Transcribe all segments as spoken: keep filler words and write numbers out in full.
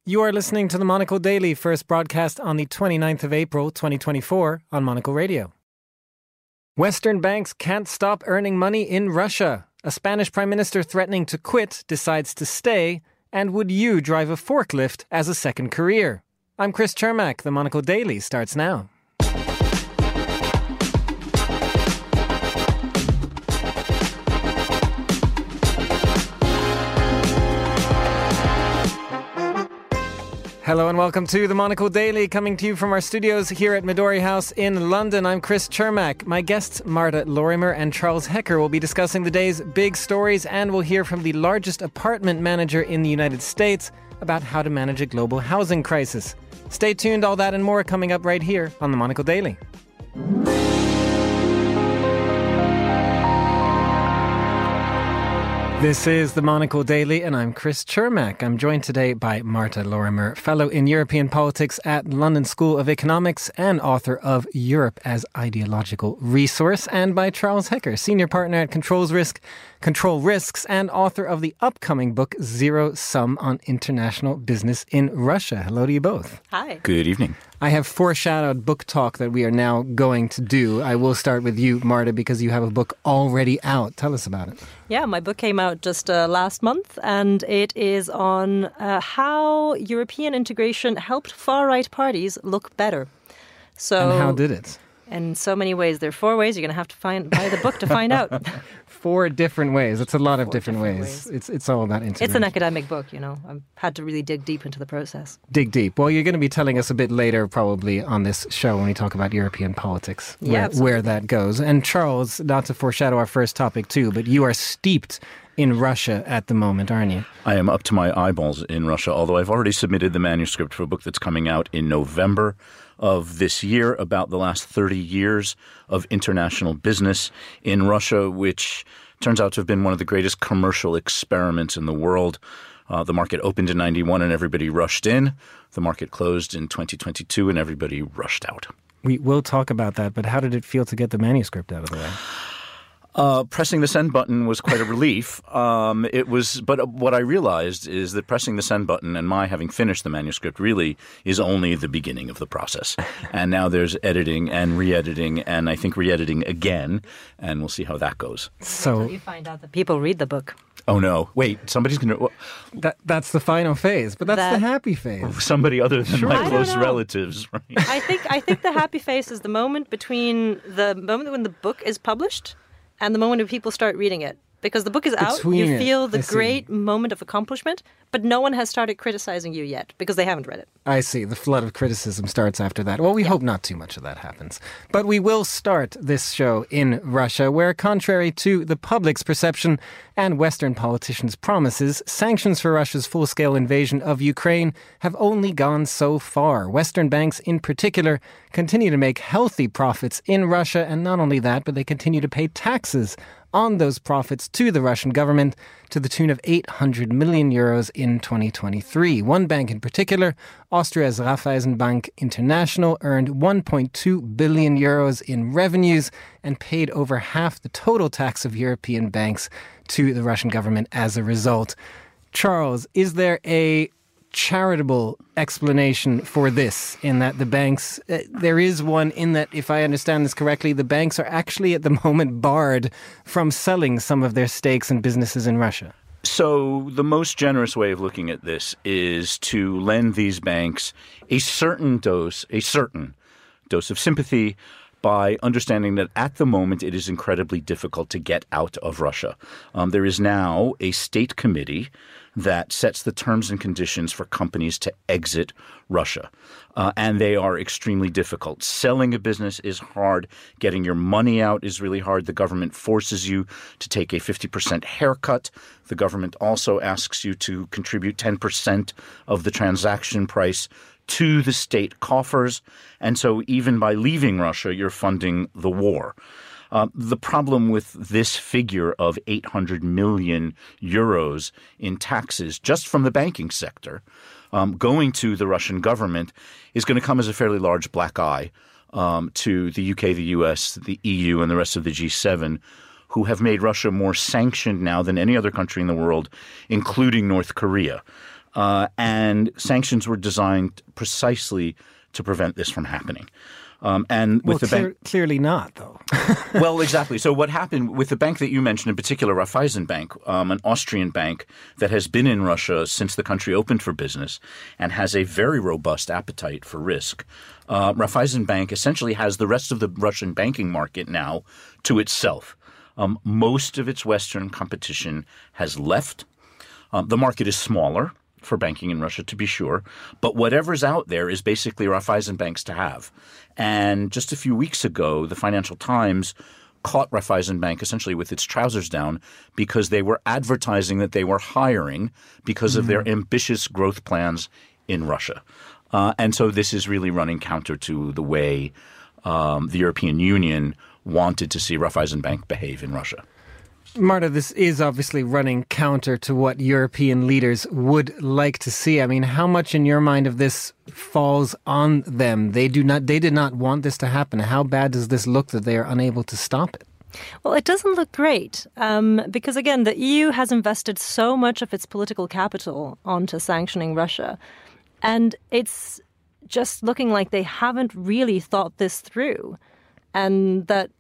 You are listening to the Monocle Daily, first broadcast on the twenty-ninth of April, twenty twenty-four on Monocle Radio. Western banks can't stop earning money in Russia. A Spanish prime minister threatening to quit decides to stay. And would you drive a forklift as a second career? I'm Chris Chermak. The Monocle Daily starts now. Hello and welcome to the Monocle Daily, coming to you from our studios here at Midori House in London. I'm Chris Chermak. My guests, Marta Lorimer and Charles Hecker, will be discussing the day's big stories, and we'll hear from the largest apartment manager in the United States about how to manage a global housing crisis. Stay tuned, all that and more coming up right here on the Monocle Daily. This is the Monocle Daily, and I'm Chris Chermak. I'm joined today by Marta Lorimer, fellow in European politics at London School of Economics and author of Europe as Ideological Resource, and by Charles Hecker, senior partner at Controls Risk, Control Risks, and author of the upcoming book Zero Sum on International Business in Russia. Hello to you both. Hi. Good evening. I have foreshadowed book talk that we are now going to do. I will start with you, Marta, because you have a book already out. Tell us about it. Yeah, my book came out just uh, last month, and it is on uh, how European integration helped far-right parties look better. So, and how did it? In so many ways. There are four ways. You're going to have to find buy the book to find out. Four different ways. It's a lot of Four different, different ways. ways. It's it's all about integration. It's an academic book, you know. I've had to really dig deep into the process. Dig deep. Well, you're going to be telling us a bit later, probably, on this show when we talk about European politics, Yeah, where, where that goes. And Charles, not to foreshadow our first topic too, but you are steeped in Russia at the moment, aren't you? I am up to my eyeballs in Russia, although I've already submitted the manuscript for a book that's coming out in November of this year about the last thirty years of international business in Russia, which turns out to have been one of the greatest commercial experiments in the world. Uh, the market opened in ninety-one and everybody rushed in. The market closed in twenty twenty-two and everybody rushed out. We will talk about that, but how did it feel to get the manuscript out of the way? Uh, pressing the send button was quite a relief. Um, it was, but what I realized is that pressing the send button and my having finished the manuscript really is only the beginning of the process. And now there's editing and re-editing, and I think re-editing again, and we'll see how that goes. So you find out that people read the book. Oh no! Wait, somebody's going to. that that's the final phase, but that's That- the happy phase. Somebody other than Sure. my I don't close know. relatives, right? I think I think the happy face is the moment between the moment when the book is published and the moment when people start reading it. Because the book is out, Between you it, feel I the see. great moment of accomplishment, but no one has started criticizing you yet because they haven't read it. I see. The flood of criticism starts after that. Well, we hope not too much of that happens. But we will start this show in Russia, where, contrary to the public's perception and Western politicians' promises, sanctions for Russia's full-scale invasion of Ukraine have only gone so far. Western banks, in particular, continue to make healthy profits in Russia, and not only that, but they continue to pay taxes on those profits to the Russian government to the tune of eight hundred million euros in twenty twenty-three. One bank in particular, Austria's Raiffeisenbank International, earned one point two billion euros in revenues and paid over half the total tax of European banks to the Russian government as a result. Charles, is there a charitable explanation for this, in that the banks, uh, there is one in that, if I understand this correctly, the banks are actually at the moment barred from selling some of their stakes and businesses in Russia? So the most generous way of looking at this is to lend these banks a certain dose, a certain dose of sympathy by understanding that at the moment it is incredibly difficult to get out of Russia. Um, there is now a state committee that sets the terms and conditions for companies to exit Russia. Uh, and they are extremely difficult. Selling a business is hard. Getting your money out is really hard. The government forces you to take a fifty percent haircut. The government also asks you to contribute ten percent of the transaction price to the state coffers. And so even by leaving Russia, you're funding the war. Uh, the problem with this figure of eight hundred million euros in taxes just from the banking sector um, going to the Russian government is going to come as a fairly large black eye um, to the U K, the U S, the E U, and the rest of the G seven, who have made Russia more sanctioned now than any other country in the world, including North Korea. Uh, and sanctions were designed precisely to prevent this from happening. Um, and with well, the clear, bank, clearly not, though. well, exactly. So what happened with the bank that you mentioned in particular, Raiffeisen Bank, um, an Austrian bank that has been in Russia since the country opened for business and has a very robust appetite for risk. Uh, Raiffeisen Bank essentially has the rest of the Russian banking market now to itself. Um, most of its Western competition has left. Um, the market is smaller for banking in Russia, to be sure. But whatever's out there is basically Raiffeisen banks to have. And just a few weeks ago, the Financial Times caught Raiffeisen Bank essentially with its trousers down because they were advertising that they were hiring because mm-hmm. of their ambitious growth plans in Russia. Uh, and so this is really running counter to the way um, the European Union wanted to see Raiffeisen Bank behave in Russia. Marta, this is obviously running counter to what European leaders would like to see. I mean, how much in your mind of this falls on them? They do not. They did not want this to happen. How bad does this look that they are unable to stop it? Well, it doesn't look great um, because, again, the E U has invested so much of its political capital onto sanctioning Russia. And it's just looking like they haven't really thought this through. And that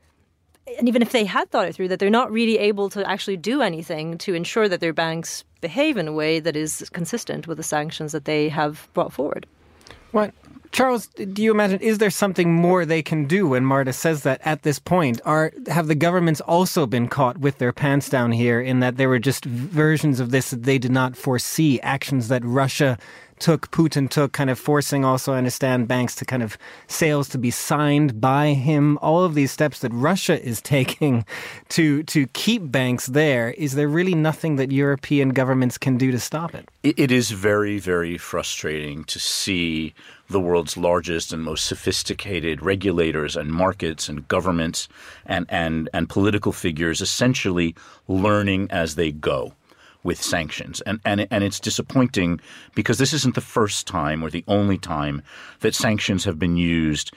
And even if they had thought it through, that they're not really able to actually do anything to ensure that their banks behave in a way that is consistent with the sanctions that they have brought forward. What, Charles, do you imagine, is there something more they can do when Marta says that at this point? Are have the governments also been caught with their pants down here in that there were just versions of this that they did not foresee, actions that Russia took, Putin took, kind of forcing also, I understand, banks to kind of sales to be signed by him, all of these steps that Russia is taking to to keep banks there. Is there really nothing that European governments can do to stop it? It is very, very frustrating to see the world's largest and most sophisticated regulators and markets and governments and, and, and political figures essentially learning as they go with sanctions. And, and, and it's disappointing because this isn't the first time or the only time that sanctions have been used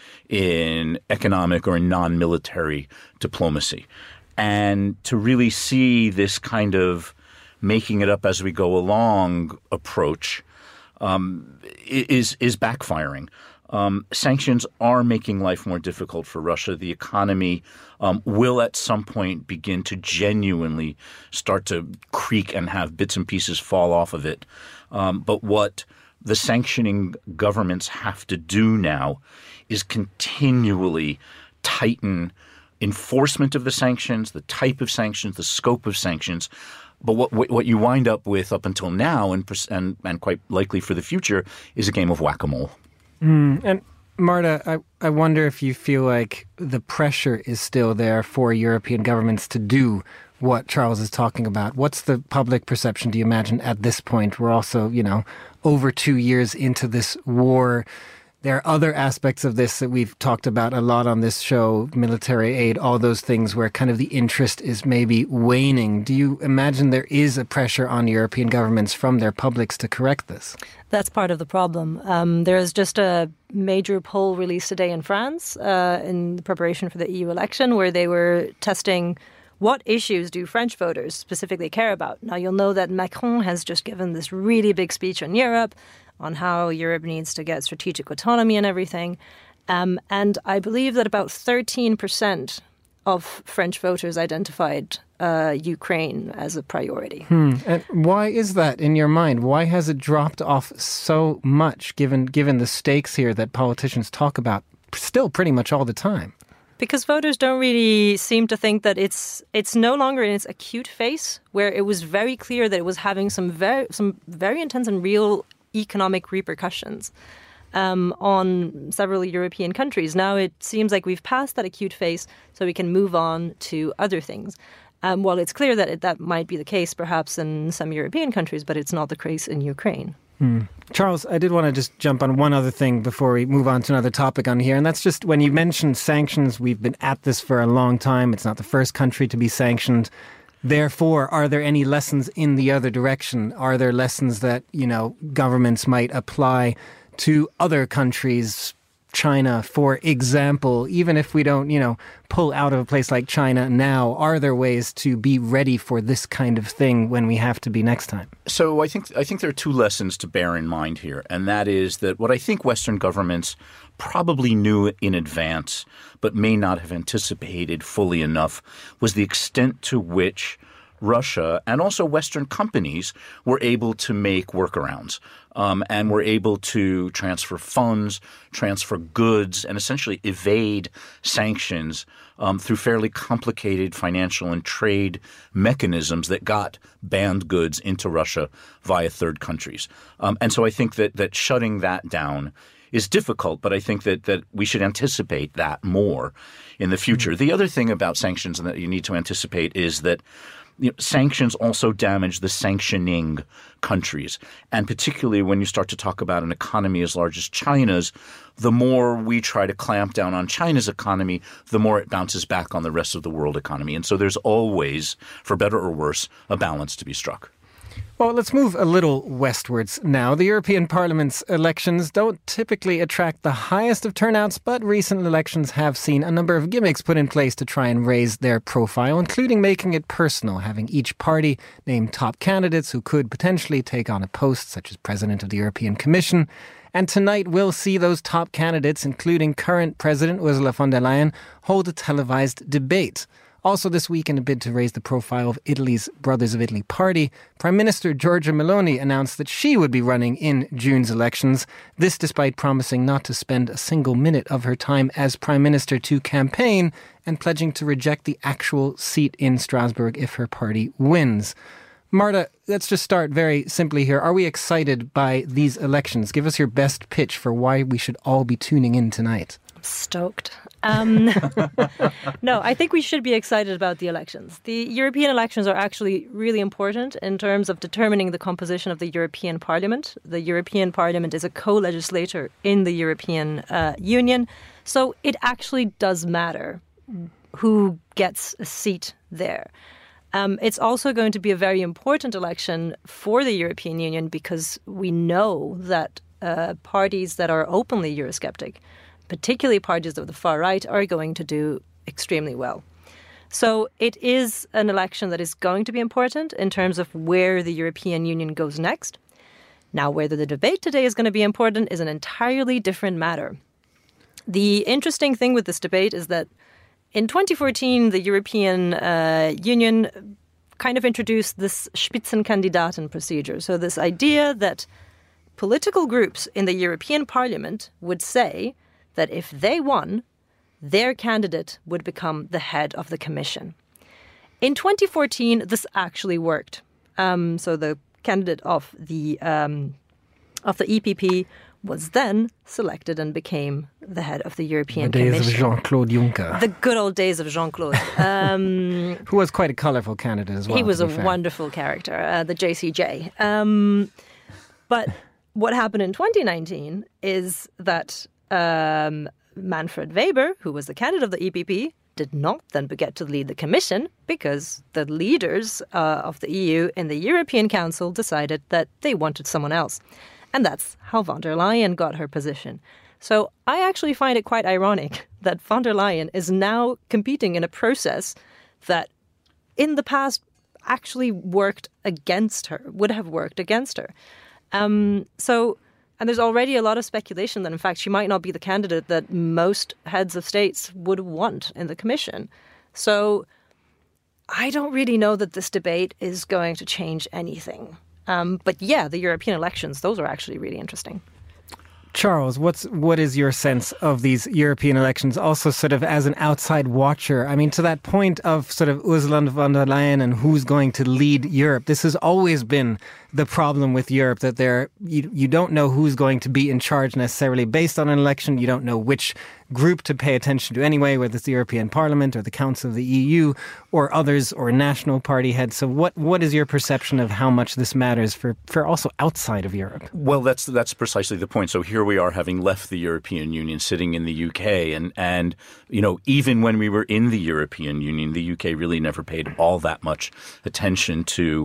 in economic or in non-military diplomacy. And to really see this kind of making it up as we go along approach um, is, is backfiring. Um, sanctions are making life more difficult for Russia. The economy um, will at some point begin to genuinely start to creak and have bits and pieces fall off of it. Um, but what the sanctioning governments have to do now is continually tighten enforcement of the sanctions, the type of sanctions, the scope of sanctions. But what what you wind up with up until now and and, and quite likely for the future is a game of whack-a-mole. Mm, and Marta, I, I wonder if you feel like the pressure is still there for European governments to do what Charles is talking about. What's the public perception, do you imagine, at this point? We're also, you know, over two years into this war. There are other aspects of this that we've talked about a lot on this show, military aid, all those things where kind of the interest is maybe waning. Do you imagine there is a pressure on European governments from their publics to correct this? That's part of the problem. Um, there is just a major poll released today in France uh, in preparation for the E U election where they were testing what issues do French voters specifically care about. Now, you'll know that Macron has just given this really big speech on Europe, on how Europe needs to get strategic autonomy and everything. Um, and I believe that about thirteen percent of French voters identified uh, Ukraine as a priority. Hmm. And why is that in your mind? Why has it dropped off so much, given given the stakes here that politicians talk about still pretty much all the time? Because voters don't really seem to think that it's it's no longer in its acute phase, where it was very clear that it was having some very some very intense and real economic repercussions um, on several European countries. Now it seems like we've passed that acute phase, so we can move on to other things. Um, well, it's clear that it, that might be the case perhaps in some European countries, but it's not the case in Ukraine. Hmm. Charles, I did want to just jump on one other thing before we move on to another topic on here, and that's just when you mentioned sanctions, we've been at this for a long time. It's not the first country to be sanctioned. Therefore, are there any lessons in the other direction? Are there lessons that, you know, governments might apply to other countries China, for example, even if we don't, you know, pull out of a place like China now, are there ways to be ready for this kind of thing when we have to be next time? So I think I think there are two lessons to bear in mind here, and that is that what I think Western governments probably knew in advance but may not have anticipated fully enough was the extent to which Russia and also Western companies were able to make workarounds um, and were able to transfer funds, transfer goods, and essentially evade sanctions um, through fairly complicated financial and trade mechanisms that got banned goods into Russia via third countries. Um, and so I think that that shutting that down is difficult, but I think that that we should anticipate that more in the future. Mm-hmm. The other thing about sanctions that you need to anticipate is that you know, sanctions also damage the sanctioning countries. And particularly when you start to talk about an economy as large as China's, the more we try to clamp down on China's economy, the more it bounces back on the rest of the world economy. And so there's always, for better or worse, a balance to be struck. Well, let's move a little westwards now. The European Parliament's elections don't typically attract the highest of turnouts, but recent elections have seen a number of gimmicks put in place to try and raise their profile, including making it personal, having each party name top candidates who could potentially take on a post, such as President of the European Commission. And tonight we'll see those top candidates, including current President Ursula von der Leyen, hold a televised debate. Also this week, in a bid to raise the profile of Italy's Brothers of Italy party, Prime Minister Giorgia Meloni announced that she would be running in June's elections. This despite promising not to spend a single minute of her time as Prime Minister to campaign and pledging to reject the actual seat in Strasbourg if her party wins. Marta, let's just start very simply here. Are we excited by these elections? Give us your best pitch for why we should all be tuning in tonight. Stoked. Um, no, I think we should be excited about the elections. The European elections are actually really important in terms of determining the composition of the European Parliament. The European Parliament is a co-legislator in the European uh, Union, so it actually does matter who gets a seat there. Um, it's also going to be a very important election for the European Union because we know that uh, parties that are openly Eurosceptic, particularly parties of the far right, are going to do extremely well. So it is an election that is going to be important in terms of where the European Union goes next. Now, whether the debate today is going to be important is an entirely different matter. The interesting thing with this debate is that in twenty fourteen, the European uh, Union kind of introduced this Spitzenkandidaten procedure. So this idea that political groups in the European Parliament would say that if they won, their candidate would become the head of the Commission. In twenty fourteen, this actually worked. Um, so the candidate of the um, of the E P P was then selected and became the head of the European the days Commission. of Jean-Claude Juncker. The good old days of Jean-Claude. Um, Who was quite a colourful candidate as well. He was a fair. wonderful character, uh, the J C J. Um, but what happened in twenty nineteen is that um, Manfred Weber, who was the candidate of the E P P, did not then get to lead the Commission because the leaders uh, of the E U in the European Council decided that they wanted someone else. And that's how von der Leyen got her position. So I actually find it quite ironic that von der Leyen is now competing in a process that in the past actually worked against her, would have worked against her. Um, so, and there's already a lot of speculation that in fact she might not be the candidate that most heads of states would want in the Commission. So I don't really know that this debate is going to change anything. Um, but yeah, the European elections, those are actually really interesting. Charles, what's what is your sense of these European elections, also sort of as an outside watcher? I mean, to that point of sort of Ursula von der Leyen and who's going to lead Europe, this has always been the problem with Europe, that there you, you don't know who's going to be in charge necessarily based on an election. You don't know which group to pay attention to anyway, whether it's the European Parliament or the Council of the E U or others or national party heads. So what what is your perception of how much this matters for, for also outside of Europe? Well, that's that's precisely the point. So here we are having left the European Union, sitting in the U K. And, and you know, even when we were in the European Union, the U K really never paid all that much attention to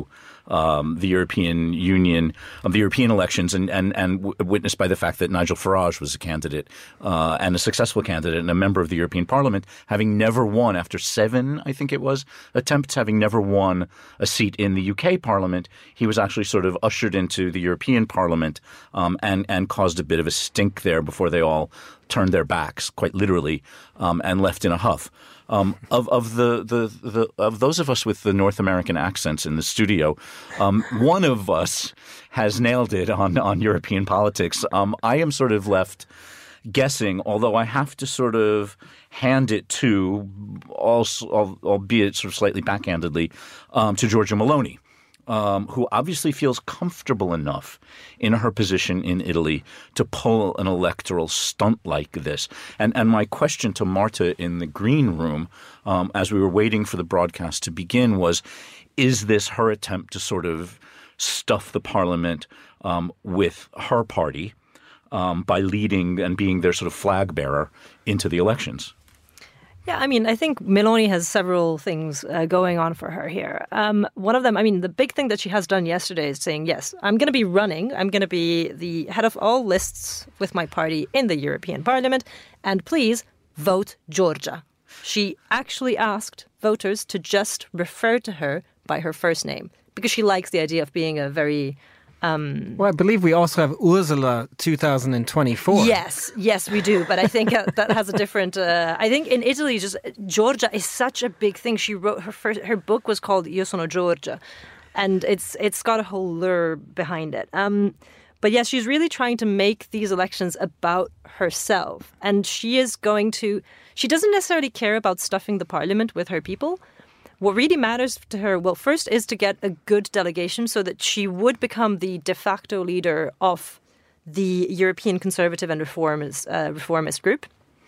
um, the European Union, um, the European elections, and and and w- witnessed by the fact that Nigel Farage was a candidate uh, and a successful candidate and a member of the European Parliament, having never won after seven, I think it was, attempts, having never won a seat in the U K Parliament. He was actually sort of ushered into the European Parliament um, and and caused a bit of a stink there before they all turned their backs, quite literally, um, and left in a huff. Um, of of the, the the of those of us with the North American accents in the studio, um, one of us has nailed it on on European politics. Um, I am sort of left guessing, although I have to sort of hand it to, also, albeit sort of slightly backhandedly, um, to Giorgia Meloni. Um, who obviously feels comfortable enough in her position in Italy to pull an electoral stunt like this. And and my question to Marta in the green room, um, as we were waiting for the broadcast to begin, was, is this her attempt to sort of stuff the parliament um, with her party um, by leading and being their sort of flag bearer into the elections? Yeah, I mean, I think Meloni has several things uh, going on for her here. Um, one of them, I mean, the big thing that she has done yesterday is saying, yes, I'm going to be running. I'm going to be the head of all lists with my party in the European Parliament. And please vote Giorgia. She actually asked voters to just refer to her by her first name because she likes the idea of being a very... Um, well, I believe we also have Ursula two thousand twenty-four. Yes, yes, we do. But I think uh, that has a different. Uh, I think in Italy, just Giorgia is such a big thing. She wrote her first. Her book was called Io sono Giorgia, and it's it's got a whole lure behind it. Um, but yes, she's really trying to make these elections about herself, and she is going to. She doesn't necessarily care about stuffing the parliament with her people. What really matters to her, well, first is to get a good delegation so that she would become the de facto leader of the European Conservative and Reformist, uh, Reformist group.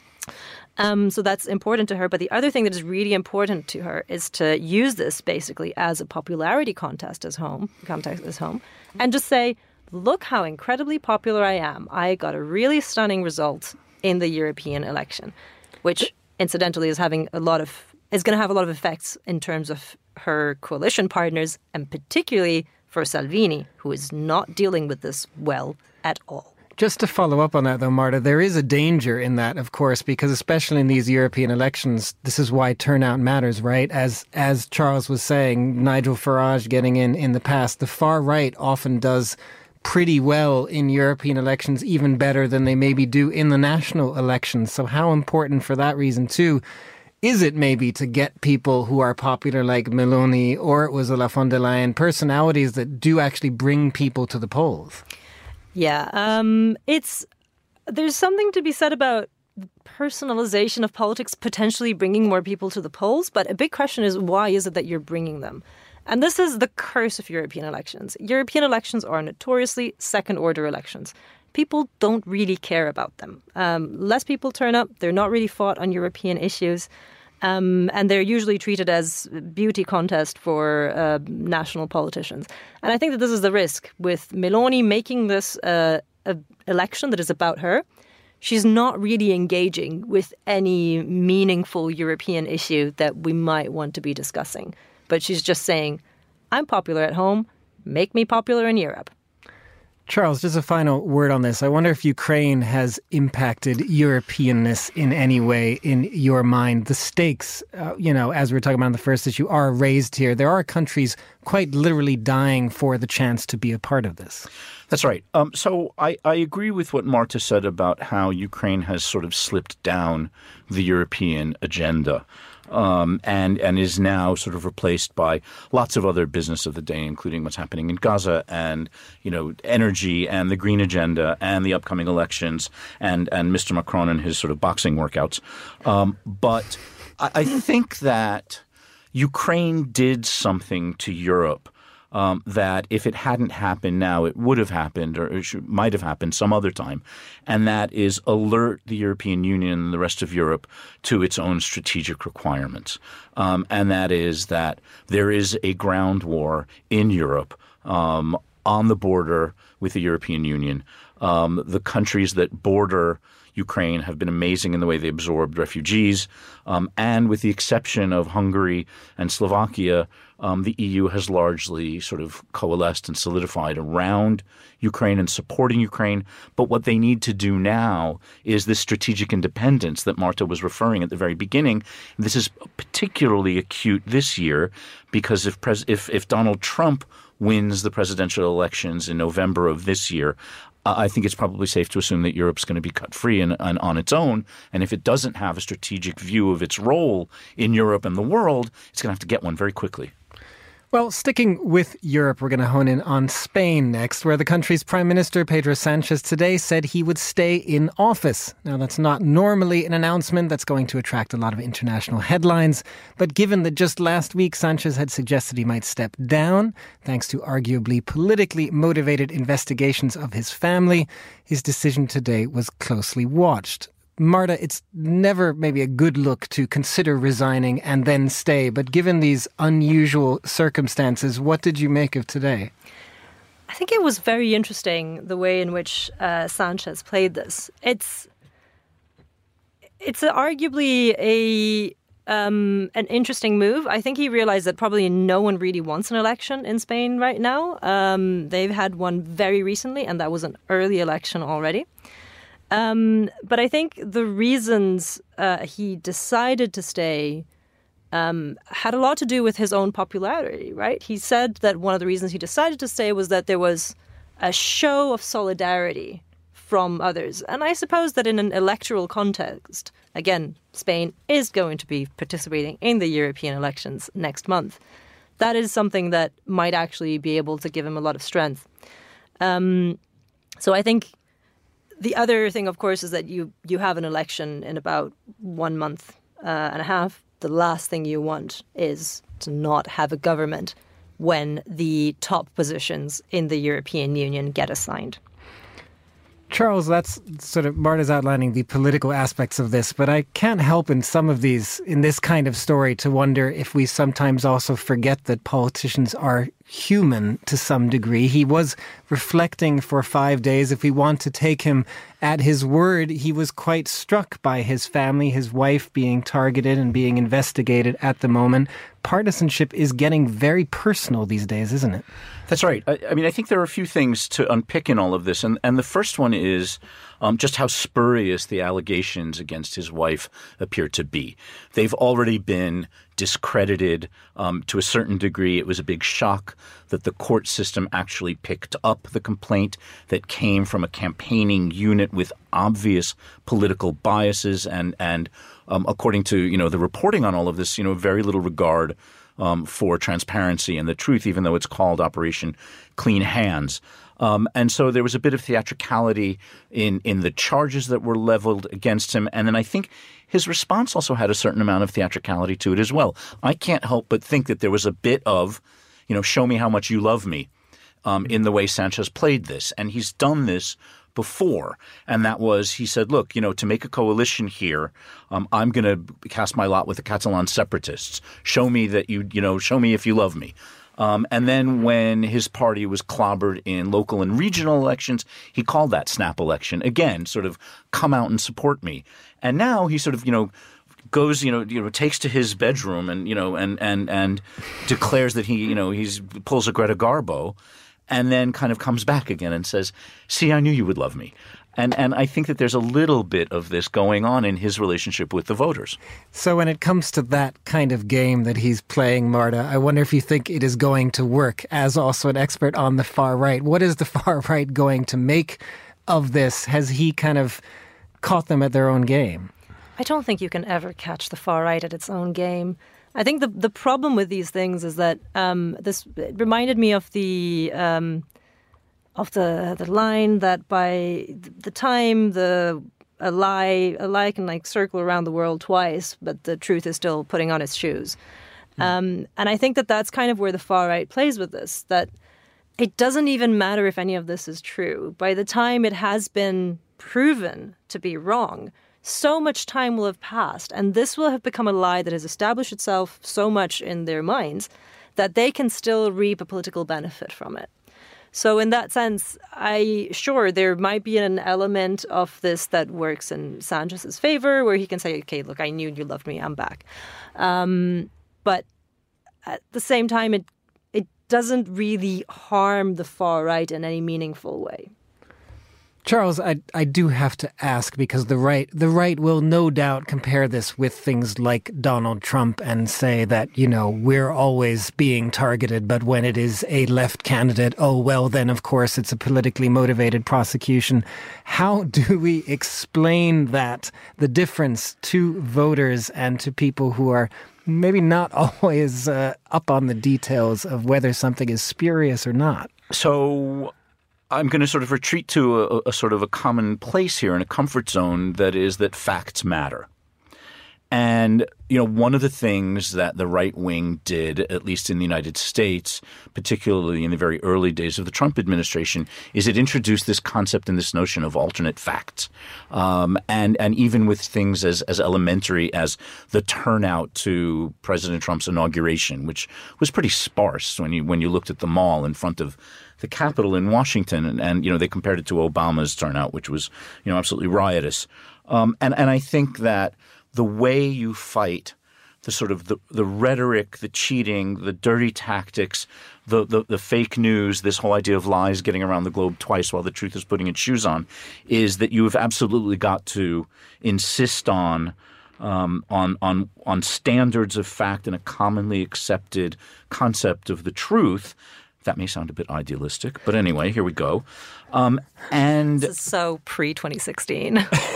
Um, so that's important to her. But the other thing that is really important to her is to use this basically as a popularity contest as home, contest as home, and just say, look how incredibly popular I am. I got a really stunning result in the European election, which incidentally is having a lot of is going to have a lot of effects in terms of her coalition partners, and particularly for Salvini, who is not dealing with this well at all. Just to follow up on that, though, Marta, there is a danger in that, of course, because especially in these European elections, this is why turnout matters, right? As as Charles was saying, Nigel Farage getting in in the past, the far right often does pretty well in European elections, even better than they maybe do in the national elections. So how important for that reason, too, is it maybe to get people who are popular like Meloni or it was Ursula von der Leyen, personalities that do actually bring people to the polls? Yeah, um, it's there's something to be said about personalization of politics potentially bringing more people to the polls. But a big question is, why is it that you're bringing them? And this is the curse of European elections. European elections are notoriously second-order elections. People don't really care about them. Um, less people turn up. They're not really fought on European issues. Um, and they're usually treated as beauty contest for uh, national politicians. And I think that this is the risk with Meloni making this uh, a election that is about her. She's not really engaging with any meaningful European issue that we might want to be discussing. But she's just saying, I'm popular at home. Make me popular in Europe. Charles, just a final word on this. I wonder if Ukraine has impacted Europeanness in any way in your mind. The stakes, uh, you know, as we were talking about in the first issue, are raised here. There are countries quite literally dying for the chance to be a part of this. That's right. Um, so I, I agree with what Marta said about how Ukraine has sort of slipped down the European agenda. Um, and and is now sort of replaced by lots of other business of the day, including what's happening in Gaza and, you know, energy and the green agenda and the upcoming elections and, and Mister Macron and his sort of boxing workouts. Um, but I, I think that Ukraine did something to Europe Um, that if it hadn't happened now, it would have happened or it should, might have happened some other time. And that is alert the European Union and the rest of Europe to its own strategic requirements. Um, and that is that there is a ground war in Europe um, on the border with the European Union Um, the countries that border Ukraine have been amazing in the way they absorbed refugees. Um, and with the exception of Hungary and Slovakia, um, the E U has largely sort of coalesced and solidified around Ukraine and supporting Ukraine. But what they need to do now is this strategic independence that Marta was referring at the very beginning. This is particularly acute this year because if pres- if, if Donald Trump wins the presidential elections in November of this year, I think it's probably safe to assume that Europe's going to be cut free and, and on its own. And if it doesn't have a strategic view of its role in Europe and the world, it's going to have to get one very quickly. Well, sticking with Europe, we're going to hone in on Spain next, where the country's Prime Minister, Pedro Sanchez, today said he would stay in office. Now, that's not normally an announcement that's going to attract a lot of international headlines, but given that just last week Sanchez had suggested he might step down, thanks to arguably politically motivated investigations of his family, his decision today was closely watched. Marta, it's never maybe a good look to consider resigning and then stay, but given these unusual circumstances, what did you make of today? I think it was very interesting the way in which uh, Sanchez played this. It's it's arguably a um, an interesting move. I think he realized that probably no one really wants an election in Spain right now. Um, they've had one very recently, and that was an early election already. Um, but I think the reasons uh, he decided to stay um, had a lot to do with his own popularity, right? He said that one of the reasons he decided to stay was that there was a show of solidarity from others. And I suppose that in an electoral context, again, Spain is going to be participating in the European elections next month. That is something that might actually be able to give him a lot of strength. Um, so I think the other thing, of course, is that you, you have an election in about one month uh, and a half. The last thing you want is to not have a government when the top positions in the European Union get assigned. Charles, that's sort of Marta's outlining the political aspects of this, but I can't help in some of these, in this kind of story, to wonder if we sometimes also forget that politicians are human to some degree. He was reflecting for five days. If we want to take him at his word, he was quite struck by his family, his wife being targeted and being investigated at the moment. Partisanship is getting very personal these days, isn't it? That's right. I, I mean, I think there are a few things to unpick in all of this. And, and the first one is um, just how spurious the allegations against his wife appear to be. They've already been discredited um, to a certain degree. It was a big shock that the court system actually picked up the complaint that came from a campaigning unit with obvious political biases and, and um, according to, you know, the reporting on all of this, you know, very little regard Um, for transparency and the truth, even though it's called Operation Clean Hands. Um, and so there was a bit of theatricality in, in the charges that were leveled against him. And then I think his response also had a certain amount of theatricality to it as well. I can't help but think that there was a bit of, you know, show me how much you love me um, in the way Sanchez played this. And he's done this before. And that was, he said, look, you know, to make a coalition here, um, I'm going to cast my lot with the Catalan separatists. Show me that you, you know, show me if you love me. Um, and then when his party was clobbered in local and regional elections, he called that snap election. Again, sort of come out and support me. And now he sort of, you know, goes, you know, you know, takes to his bedroom and, you know, and, and, and declares that he, you know, he's pulls a Greta Garbo. And then kind of comes back again and says, see, I knew you would love me. And and I think that there's a little bit of this going on in his relationship with the voters. So when it comes to that kind of game that he's playing, Marta, I wonder if you think it is going to work. As also an expert on the far right, what is the far right going to make of this? Has he kind of caught them at their own game? I don't think you can ever catch the far right at its own game. I think the the problem with these things is that um, this it reminded me of the um, of the the line that by the time the a lie a lie can like circle around the world twice, but the truth is still putting on its shoes. Mm. Um, and I think that that's kind of where the far right plays with this. That it doesn't even matter if any of this is true. By the time it has been proven to be wrong, so much time will have passed, and this will have become a lie that has established itself so much in their minds that they can still reap a political benefit from it. So in that sense, I sure there might be an element of this that works in Sanchez's favor, where he can say, okay, look, I knew you loved me, I'm back. Um, but at the same time, it it doesn't really harm the far right in any meaningful way. Charles, I I do have to ask, because the right the right will no doubt compare this with things like Donald Trump and say that, you know, we're always being targeted, but when it is a left candidate, oh, well, then, of course, it's a politically motivated prosecution. How do we explain that, the difference to voters and to people who are maybe not always uh, up on the details of whether something is spurious or not? So I'm going to sort of retreat to a, a sort of a common place here in a comfort zone, that is that facts matter. And, you know, one of the things that the right wing did, at least in the United States, particularly in the very early days of the Trump administration, is it introduced this concept and this notion of alternate facts. Um, and, and even with things as, as elementary as the turnout to President Trump's inauguration, which was pretty sparse when you when you looked at the mall in front of the Capitol in Washington. And, and you know, they compared it to Obama's turnout, which was, you know, absolutely riotous. Um, and, and I think that the way you fight the sort of the, the rhetoric, the cheating, the dirty tactics, the, the the fake news, this whole idea of lies getting around the globe twice while the truth is putting its shoes on, is that you have absolutely got to insist on um, on on on standards of fact and a commonly accepted concept of the truth. That may sound a bit idealistic, but anyway, here we go. Um, and this is so pre twenty sixteen.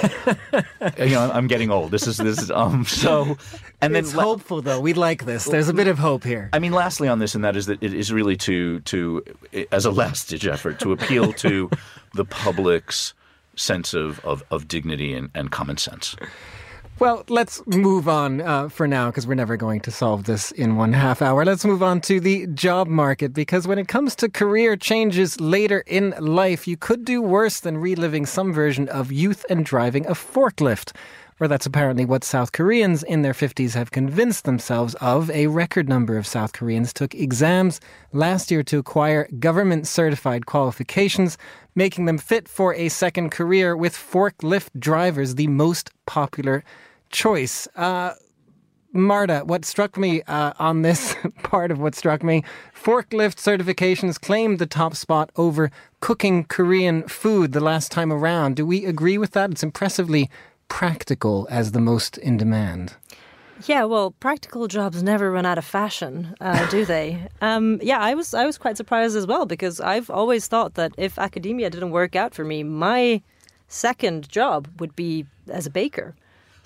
You know, I'm getting old. This is this is um so, and then it's la- hopeful though. We like this. There's a bit of hope here. I mean, lastly on this, and that is that it is really to to as a last-ditch effort to appeal to the public's sense of of, of dignity and, and common sense. Well, let's move on uh, for now, because we're never going to solve this in one half hour. Let's move on to the job market, because when it comes to career changes later in life, you could do worse than reliving some version of youth and driving a forklift. Or that's apparently what South Koreans in their fifties have convinced themselves of. A record number of South Koreans took exams last year to acquire government-certified qualifications, making them fit for a second career, with forklift drivers the most popular choice. Uh, Marta, what struck me uh, on this part of what struck me, forklift certifications claimed the top spot over cooking Korean food the last time around. Do we agree with that? It's impressively practical as the most in demand. Yeah, well, practical jobs never run out of fashion, uh, do they? Um, yeah, I was I was quite surprised as well, because I've always thought that if academia didn't work out for me, my second job would be as a baker.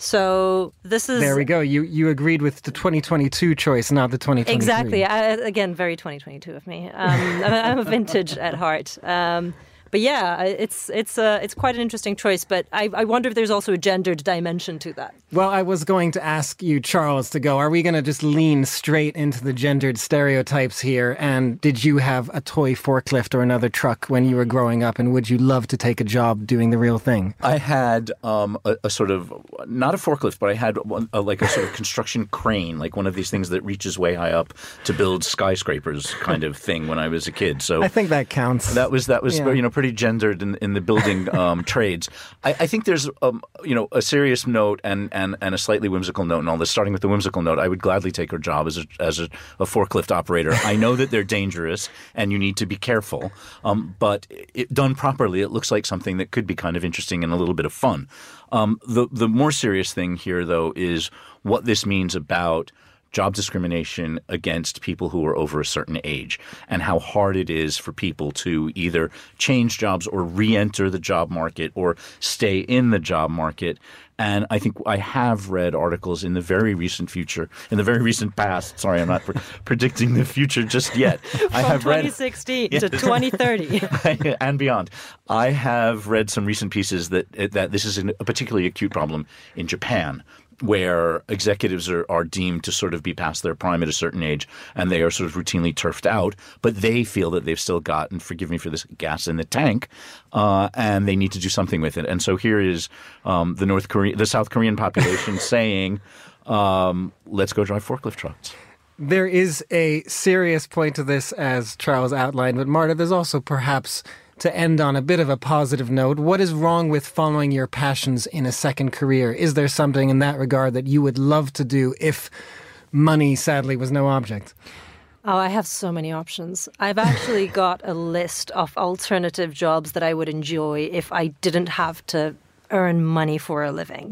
So this is... There we go. You you agreed with the twenty twenty-two choice, not the twenty twenty-three. Exactly. I, again, very twenty twenty-two of me. Um, I'm a vintage at heart. Um, But yeah, it's it's uh, it's quite an interesting choice. But I, I wonder if there's also a gendered dimension to that. Well, I was going to ask you, Charles, to go. Are we going to just lean straight into the gendered stereotypes here? And did you have a toy forklift or another truck when you were growing up? And would you love to take a job doing the real thing? I had um, a, a sort of, not a forklift, but I had one, a, like a sort of construction crane, like one of these things that reaches way high up to build skyscrapers kind of thing when I was a kid. So I think that counts. That was, that was yeah. you know, pretty gendered in, in the building um, trades. I, I think there's, um, you know, a serious note and, and, and a slightly whimsical note in all this. Starting with the whimsical note, I would gladly take her job as a, as a, a forklift operator. I know that they're dangerous and you need to be careful, um, but it, done properly, it looks like something that could be kind of interesting and a little bit of fun. Um, the the more serious thing here, though, is what this means about job discrimination against people who are over a certain age, and how hard it is for people to either change jobs or re-enter the job market or stay in the job market. And I think I have read articles in the very recent future, in the very recent past. Sorry, I'm not pre- predicting the future just yet. From I have twenty sixteen read, to twenty thirty. And beyond. I have read some recent pieces that that this is a particularly acute problem in Japan, where executives are, are deemed to sort of be past their prime at a certain age, and they are sort of routinely turfed out, but they feel that they've still got, and forgive me for this, gas in the tank, uh, and they need to do something with it. And so here is um, the North Korean, the South Korean population saying, um, let's go drive forklift trucks. There is a serious point to this, as Charles outlined, but Marta, there's also perhaps, to end on a bit of a positive note, what is wrong with following your passions in a second career? Is there something in that regard that you would love to do if money, sadly, was no object? Oh, I have so many options. I've actually got a list of alternative jobs that I would enjoy if I didn't have to earn money for a living.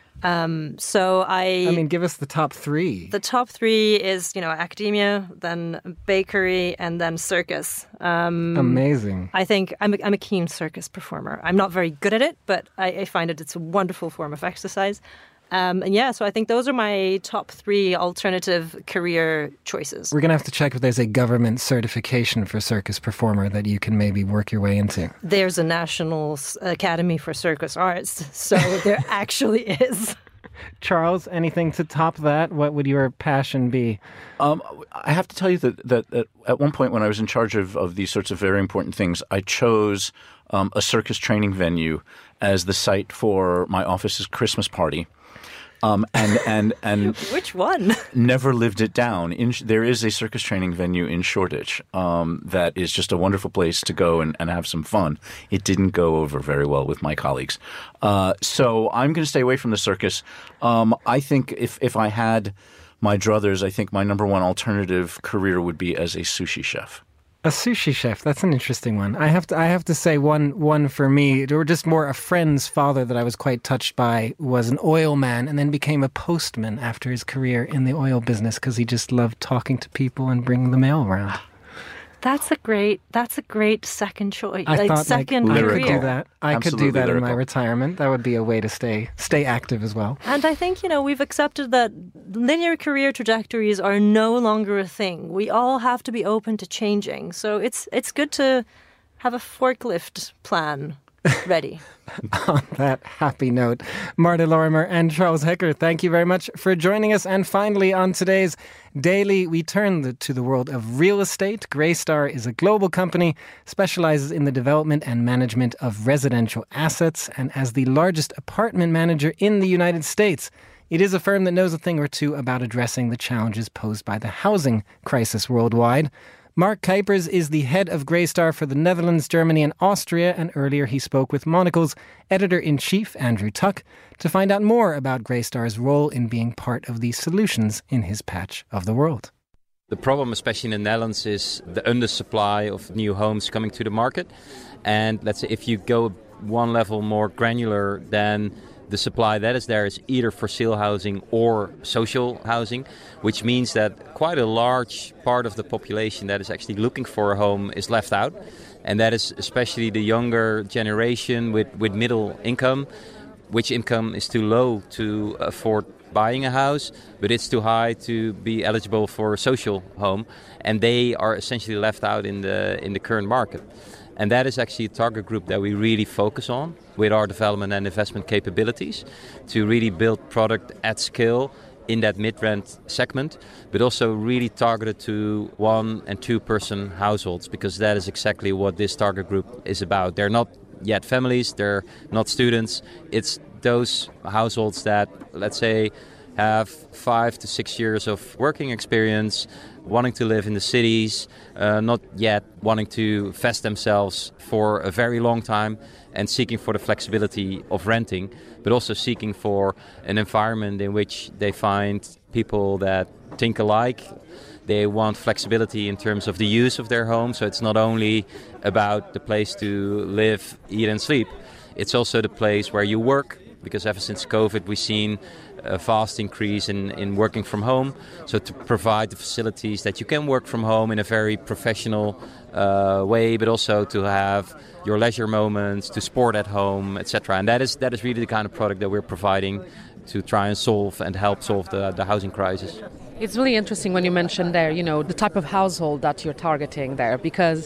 Um, so I... I mean, give us the top three. The top three is, you know, academia, then bakery, and then circus. Um, Amazing. I think I'm a, I'm a keen circus performer. I'm not very good at it, but I, I find it it's a wonderful form of exercise. Um, and yeah, so I think those are my top three alternative career choices. We're going to have to check if there's a government certification for circus performer that you can maybe work your way into. There's a National Academy for Circus Arts, so there actually is. Charles, anything to top that? What would your passion be? Um, I have to tell you that, that, that at one point when I was in charge of, of these sorts of very important things, I chose um, a circus training venue as the site for my office's Christmas party. Um, and, and, and Which one? Never lived it down. In, there is a circus training venue in Shoreditch um, that is just a wonderful place to go and, and have some fun. It didn't go over very well with my colleagues. Uh, so I'm going to stay away from the circus. Um, I think if, if I had my druthers, I think my number one alternative career would be as a sushi chef. A sushi chef, that's an interesting one. I have to I have to say one one for me, or just more a friend's father that I was quite touched by, was an oil man and then became a postman after his career in the oil business because he just loved talking to people and bringing the mail around. That's a great that's a great second choice. I like thought second like, I career. could do that. I Absolutely could do that lyrical. in my retirement. That would be a way to stay stay active as well. And I think, you know, we've accepted that linear career trajectories are no longer a thing. We all have to be open to changing. So it's it's good to have a forklift plan ready. On that happy note, Marta Lorimer and Charles Hecker, thank you very much for joining us. And finally, on today's Daily, we turn the, to the world of real estate. Greystar is a global company, specializes in the development and management of residential assets, and as the largest apartment manager in the United States, it is a firm that knows a thing or two about addressing the challenges posed by the housing crisis worldwide. Mark Kuipers is the head of Greystar for the Netherlands, Germany and Austria, and earlier he spoke with Monocle's editor-in-chief, Andrew Tuck, to find out more about Greystar's role in being part of the solutions in his patch of the world. The problem, especially in the Netherlands, is the undersupply of new homes coming to the market. And let's say if you go one level more granular, then the supply that is there is either for sale housing or social housing, which means that quite a large part of the population that is actually looking for a home is left out. And that is especially the younger generation with, with middle income, which income is too low to afford buying a house, but it's too high to be eligible for a social home. And they are essentially left out in the in the current market. And that is actually a target group that we really focus on with our development and investment capabilities to really build product at scale in that mid-rent segment, but also really targeted to one and two person households, because that is exactly what this target group is about. They're not yet families, they're not students. It's those households that, let's say, have five to six years of working experience, wanting to live in the cities, uh, not yet wanting to vest themselves for a very long time and seeking for the flexibility of renting, but also seeking for an environment in which they find people that think alike. They want flexibility in terms of the use of their home, so it's not only about the place to live, eat and sleep, it's also the place where you work, because ever since COVID we've seen a vast increase in, in working from home. So to provide the facilities that you can work from home in a very professional uh, way, but also to have your leisure moments, to sport at home, et cetera. And that is that is really the kind of product that we're providing to try and solve and help solve the, the housing crisis. It's really interesting when you mentioned there, you know, the type of household that you're targeting there, because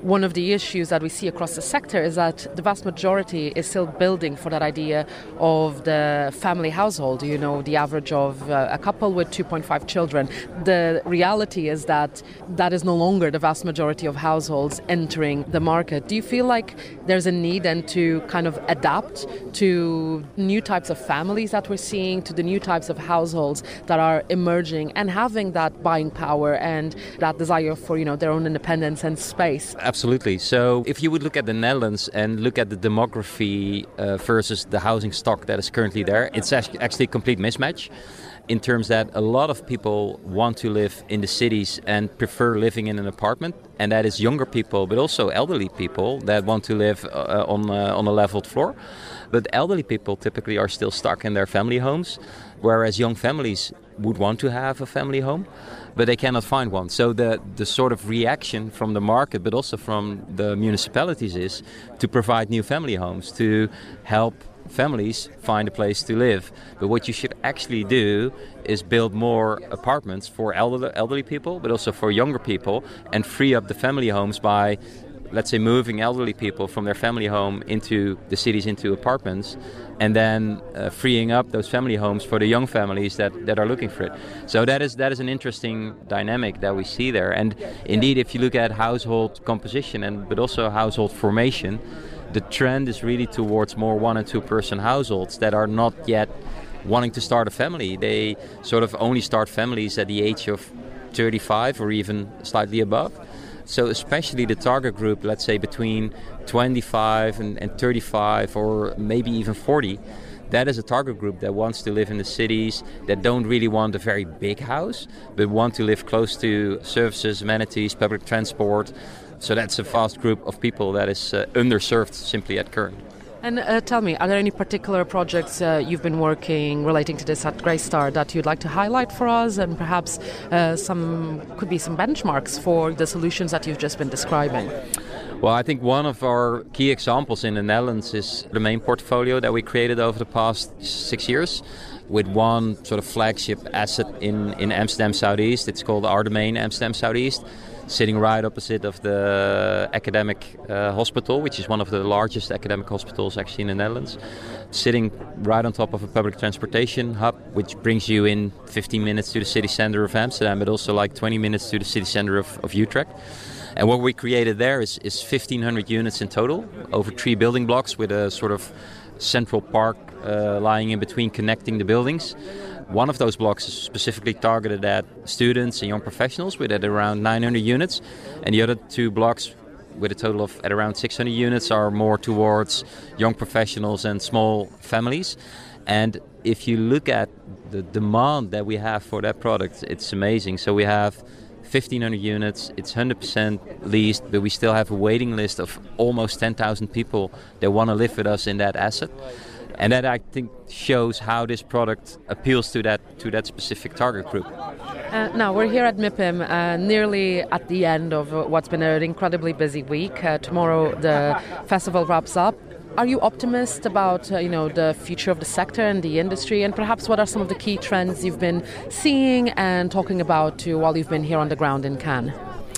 one of the issues that we see across the sector is that the vast majority is still building for that idea of the family household, you know, the average of uh, a couple with two point five children. The reality is that that is no longer the vast majority of households entering the market. Do you feel like there's a need then to kind of adapt to new types of families that we're seeing, to the new types of households that are emerging and having that buying power and that desire for, you know, their own independence and space? Absolutely. So if you would look at the Netherlands and look at the demography uh, versus the housing stock that is currently there, it's actually a complete mismatch in terms that a lot of people want to live in the cities and prefer living in an apartment, and that is younger people, but also elderly people that want to live uh, on, uh, on a leveled floor. But elderly people typically are still stuck in their family homes, whereas young families would want to have a family home, but they cannot find one. So the, the sort of reaction from the market, but also from the municipalities, is to provide new family homes, to help families find a place to live. But what you should actually do is build more apartments for elderly, elderly people, but also for younger people, and free up the family homes by, let's say, moving elderly people from their family home into the cities, into apartments, and then uh, freeing up those family homes for the young families that, that are looking for it. So that is that is an interesting dynamic that we see there. And indeed, if you look at household composition and but also household formation, the trend is really towards more one and two person households that are not yet wanting to start a family. They sort of only start families at the age of thirty-five or even slightly above. So especially the target group, let's say between twenty-five and, and thirty-five or maybe even forty, that is a target group that wants to live in the cities, that don't really want a very big house, but want to live close to services, amenities, public transport. So that's a vast group of people that is uh, underserved simply at current. And uh, tell me, are there any particular projects uh, you've been working relating to this at Greystar that you'd like to highlight for us, and perhaps uh, some could be some benchmarks for the solutions that you've just been describing? Well, I think one of our key examples in the Netherlands is the main portfolio that we created over the past six years with one sort of flagship asset in, in Amsterdam Southeast. It's called Our Domain Amsterdam Southeast, sitting right opposite of the academic uh, hospital, which is one of the largest academic hospitals actually in the Netherlands, sitting right on top of a public transportation hub, which brings you in fifteen minutes to the city center of Amsterdam, but also like twenty minutes to the city center of, of Utrecht. And what we created there is, is fifteen hundred units in total over three building blocks with a sort of central park uh, lying in between, connecting the buildings. One of those blocks is specifically targeted at students and young professionals with at around nine hundred units, and the other two blocks with a total of at around six hundred units are more towards young professionals and small families. And if you look at the demand that we have for that product, it's amazing. So we have fifteen hundred units, it's one hundred percent leased, but we still have a waiting list of almost ten thousand people that want to live with us in that asset. And that, I think, shows how this product appeals to that to that specific target group. Uh, now, we're here at MIPIM, uh, nearly at the end of uh, what's been an incredibly busy week. Uh, tomorrow, the festival wraps up. Are you optimist about uh, you know, the future of the sector and the industry? And perhaps what are some of the key trends you've been seeing and talking about too, while you've been here on the ground in Cannes?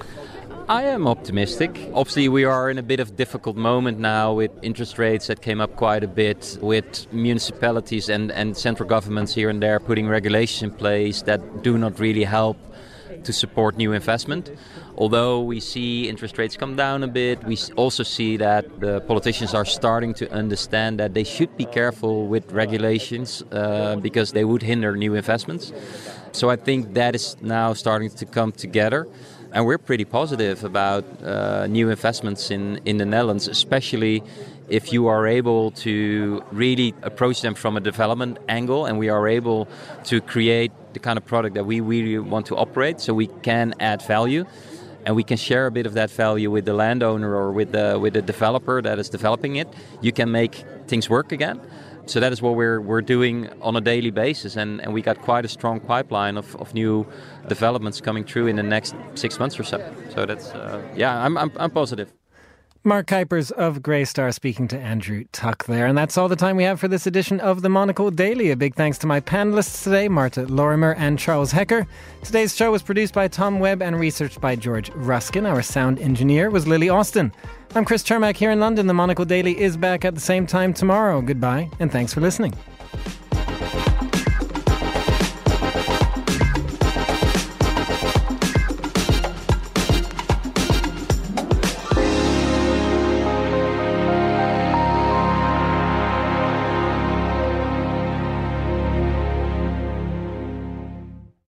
I am optimistic. Obviously, we are in a bit of a difficult moment now with interest rates that came up quite a bit, with municipalities and, and central governments here and there putting regulations in place that do not really help to support new investment. Although we see interest rates come down a bit, we also see that the politicians are starting to understand that they should be careful with regulations uh, because they would hinder new investments. So I think that is now starting to come together. And we're pretty positive about uh, new investments in, in the Netherlands, especially if you are able to really approach them from a development angle, and we are able to create the kind of product that we really want to operate, so we can add value. And we can share a bit of that value with the landowner or with the with the developer that is developing it. You can make things work again. So that is what we're we're doing on a daily basis, and, and we got quite a strong pipeline of, of new developments coming through in the next six months or so. So that's uh, yeah, I'm, I'm I'm positive. Mark Kuipers of Greystar speaking to Andrew Tuck there. And that's all the time we have for this edition of the Monocle Daily. A big thanks to my panellists today, Marta Lorimer and Charles Hecker. Today's show was produced by Tom Webb and researched by George Ruskin. Our sound engineer was Lily Austin. I'm Chris Chermak here in London. The Monocle Daily is back at the same time tomorrow. Goodbye, and thanks for listening.